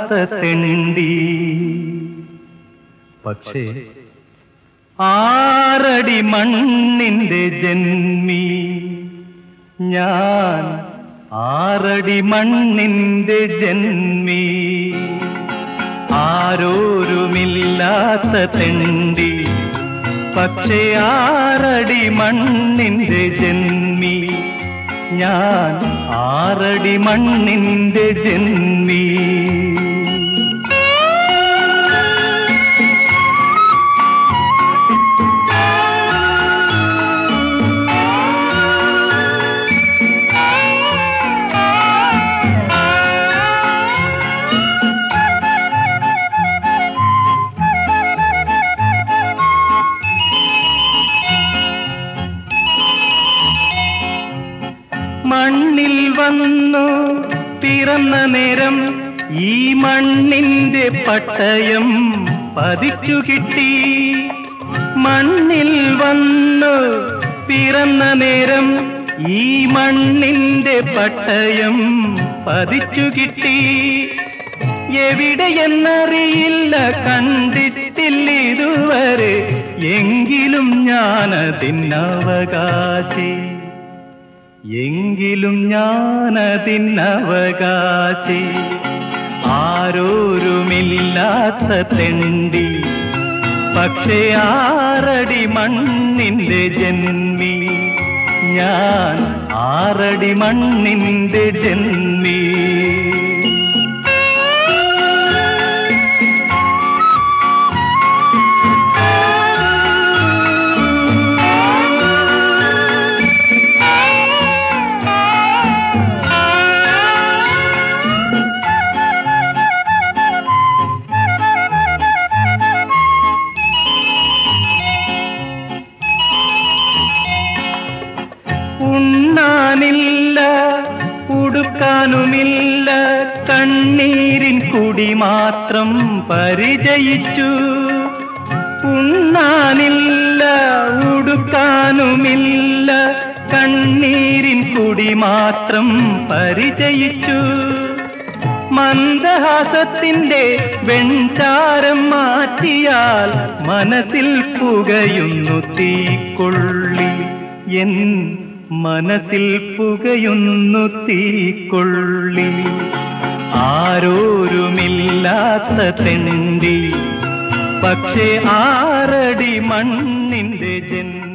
തെണ്ടി. പക്ഷേ 6 അടി മണ്ണിന്റെ ജന്മി ഞാൻ, 6 അടി മണ്ണിന്റെ ജന്മി. ആരോരുമില്ലാത്ത തെണ്ടി, പക്ഷേ 6 അടി മണ്ണിന്റെ ജന്മി ഞാൻ, 6 അടി മണ്ണിന്റെ ജന്മി. മണ്ണിൽ വന്നു പിറന്ന നേരം ഈ മണ്ണിന്റെ പട്ടയം പതിച്ചു കിട്ടി. മണ്ണിൽ വന്നു പിറന്ന നേരം ഈ മണ്ണിന്റെ പട്ടയം പതിച്ചു കിട്ടി. എവിടെയെന്നറിയില്ല, കണ്ടിട്ടില്ല ഇതുവരെ, എങ്കിലും ഞാനതിനവകാശി, എങ്കിലും ഞാനതിനവകാശി. ആരോരുമില്ലാത്ത തെണ്ടി, പക്ഷേ 6 അടി മണ്ണിന്റെ ജന്മി ഞാൻ, 6 അടി മണ്ണിന്റെ ജന്മി. ഉണ്ണാനില്ല, ഉടുക്കാനുമില്ല, കണ്ണീരിൻ കുടി മാത്രം പരിചയിച്ചു. ഉണ്ണാനില്ല, ഉടുക്കാനുമില്ല, കണ്ണീരിൻ കുടി മാത്രം പരിചയിച്ചു. മന്ദഹാസത്തിന്റെ വെൺചാരം മാറ്റിയാൽ മനസ്സിൽ പുകയുന്നു തീക്കൊള്ളി, എൻ മനസ്സിൽ പുകയുന്നു തീക്കൊള്ളി. ആരോരുമില്ലാത്ത തെണ്ടി, പക്ഷേ 6 അടി മണ്ണിന്റെ ജന്മി.